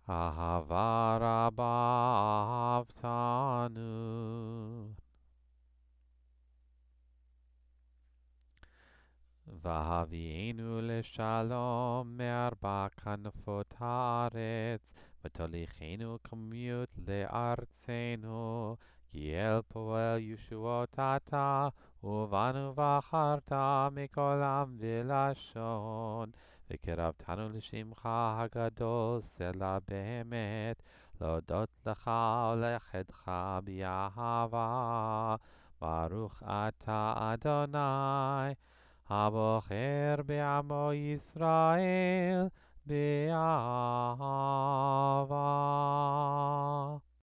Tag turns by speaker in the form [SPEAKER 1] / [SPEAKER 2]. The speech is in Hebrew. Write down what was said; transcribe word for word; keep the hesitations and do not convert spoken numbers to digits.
[SPEAKER 1] אהבה רבה אהבתנו. והביאנו לשלום מארבע כנפות הארץ, ותוליכנו כמיות לארצנו, כי אל פועל ישועות אתה, ובנו בחרת מכל עם ולשון, וקרבתנו לשמך הגדול, סלע באמת, להודות לך ולייחדך באהבה. ברוך אתה אדוני, הבוחר בעמו ישראל באהבה.